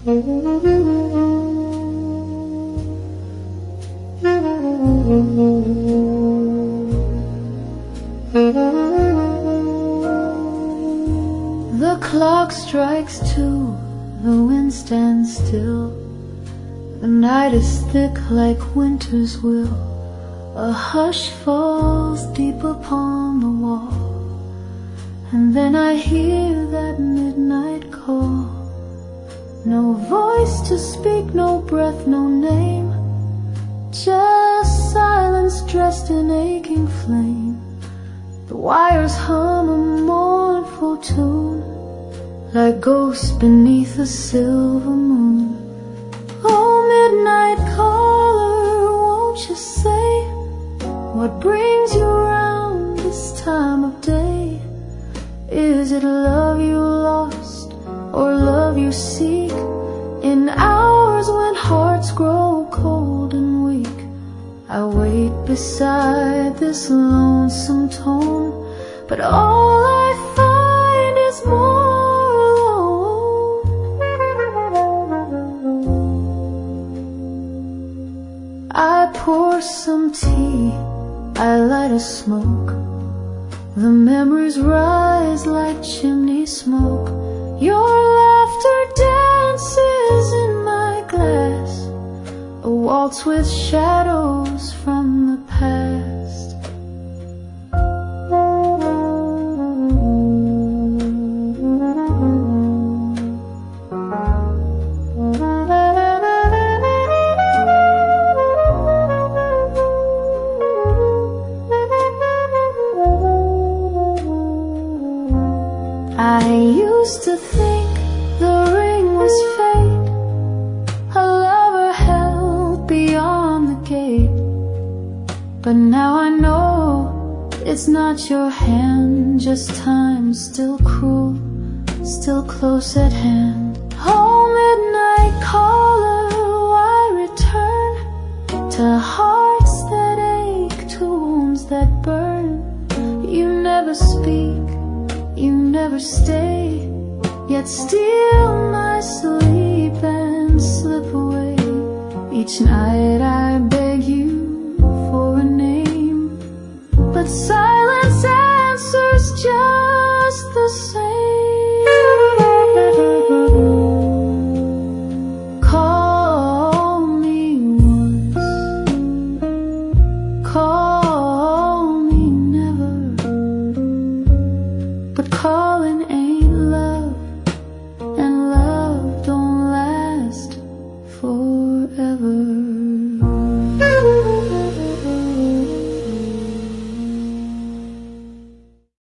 The clock strikes 2, the wind stands still. The night is thick like winter's will. A hush falls deep upon the wall, and then I hear that midnight call. No voice to speak, no breath, no name, just silence dressed in aching flame. The wires hum a mournful tune, like ghosts beneath a silver moon. Oh, midnight caller, won't you say what brings you round this time of day? Is it love you lost or love you seek? In hours when hearts grow cold and weak, I wait beside this lonesome tone, but all I find is more alone. I pour some tea, I light a smoke. The memories rise like chimney smoke. Your laughter dances in my glass, a waltz with shadows from the past. I used to think the ring was fate, a lover held beyond the gate. But now I know it's not your hand, just time still cruel, still close at hand. Oh, midnight caller, why return to hearts that ache, to wounds that burn? You never speak, you never stay, yet steal my sleep and slip away. Each night I beg you for a name, but silence